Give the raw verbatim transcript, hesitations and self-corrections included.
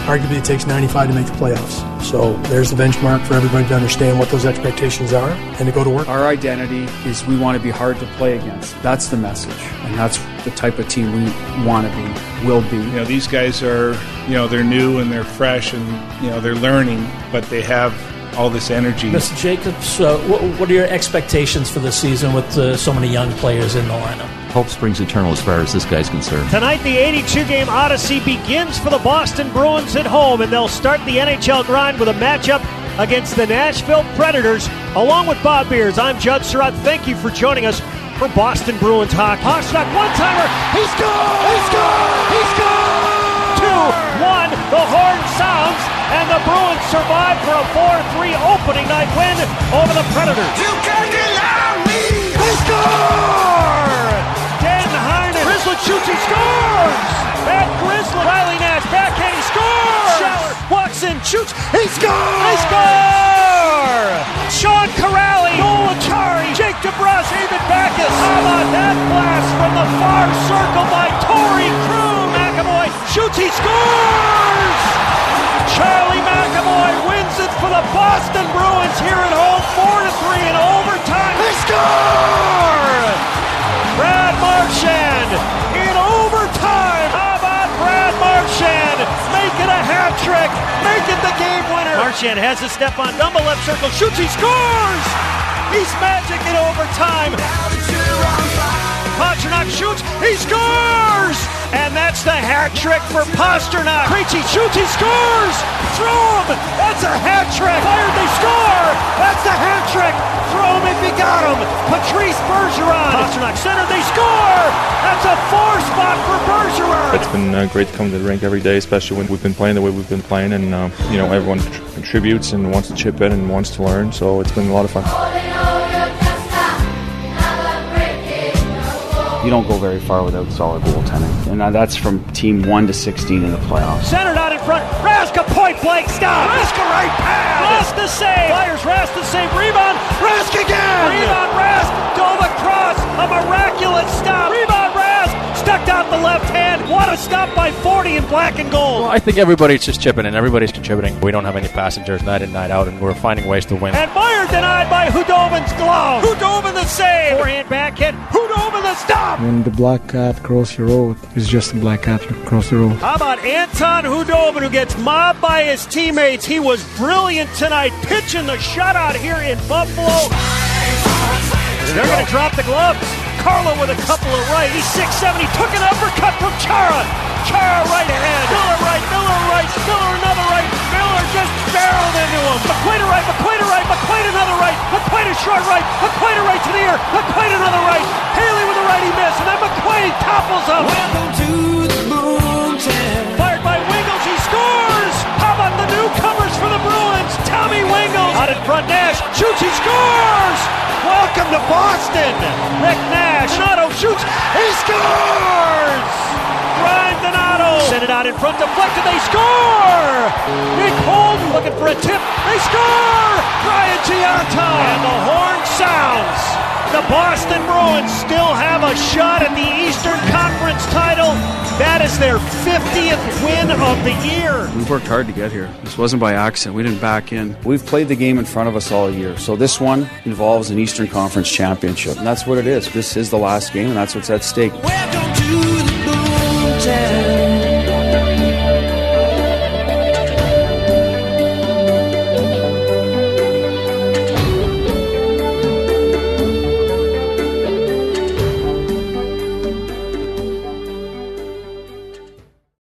Arguably, it takes ninety-five to make the playoffs. So there's the benchmark for everybody to understand what those expectations are and to go to work. Our identity is we want to be hard to play against. That's the message, and that's the type of team we want to be, will be. You know, these guys are, you know, they're new and they're fresh and, you know, they're learning, but they have all this energy. Mister Jacobs, uh, what, what are your expectations for the season with uh, so many young players in the lineup? Hope springs eternal as far as this guy's concerned. Tonight, the eighty-two game odyssey begins for the Boston Bruins at home, and they'll start the N H L grind with a matchup against the Nashville Predators. Along with Bob Beers, I'm Judd Surratt. Thank you for joining us for Boston Bruins hockey. Pastrnak, one-timer. He scores! He scores! He scores! two one. The horn sounds, and the Bruins survive for a four three opening night win over the Predators. You can't allow me! He scores! Dan Heinen. Grizzly shoots, he scores! Back Grizzly. Riley Nash, backhand, he scores! Schaller walks in, shoots, he scores! He scores! Sean Corrali, Noel Acciari, Jake DeBrusk, David Backes. How about that blast from the far circle by Torrey Krug? McAvoy shoots, he scores! Charlie McAvoy wins it for the Boston Bruins here at home, four to three in overtime. He scores! Brad Marchand in overtime. How about Brad Marchand making a hat trick, making the game winner? Marchand has a step on double left circle, shoots, he scores! He's magic in overtime. Pastrnak shoots, he scores! And that's the hat trick for Pastrnak. Krejci shoots, he scores! Throw him! That's a hat trick! Fired, they score! That's the hat trick! Throw him if you got him! Patrice Bergeron! Pastrnak center, they score! That's a four spot for Bergeron! It's been uh, great to come to the rink every day, especially when we've been playing the way we've been playing, and uh, you know, everyone contributes and wants to chip in and wants to learn, so it's been a lot of fun. You don't go very far without solid goaltending. And that's from team one to sixteen in the playoffs. Centered out in front. Raska point blank stop. Raska right pad. Raska save. Fires Raska save. Rebound. Rask again. Rebound Rask. Dove across. A miraculous stop. Rebound Rask. Stuck out the left hand. What a stop by forty in black and gold. Well, I think everybody's just chipping in. Everybody's contributing. We don't have any passengers night in, night out, and we're finding ways to win. And Meyer denied by Hudobin's glove. Hudobin the save. Forehand backhand. Hudobin the stop. When the black cat crosses your road, it's just a black cat across the road. How about Anton Hudobin, who gets mobbed by his teammates? He was brilliant tonight, pitching the shutout here in Buffalo. They're going to drop the gloves. Carlo with a couple of right. He's six seven. He took an uppercut from Chara. Chara right hand. Miller right. Miller right. Miller another right. Miller just barreled into him. McQuaid right. McQuaid right. McQuaid another right. McQuaid a short right. McQuaid a right to the ear. McQuaid another right. Haley with a right. He missed. And then McQuaid topples him. Welcome to the Boomtown. Fired by Wingles. He scores. How about the newcomers for the Bruins? Tommy Wingles. Out in front. Nash shoots. He scores. Welcome to Boston. Rick Nash. Donato shoots. He scores. Ryan Donato. Send it out in front. Deflected. They score. Nick Holden looking for a tip. They score. Brian Giunta. And the horn sounds. The Boston Bruins still have a shot at the Eastern Conference title. That is their fiftieth win of the year. We've worked hard to get here. This wasn't by accident. We didn't back in. We've played the game in front of us all year. So this one involves an Eastern Conference championship. And that's what it is. This is the last game, and that's what's at stake.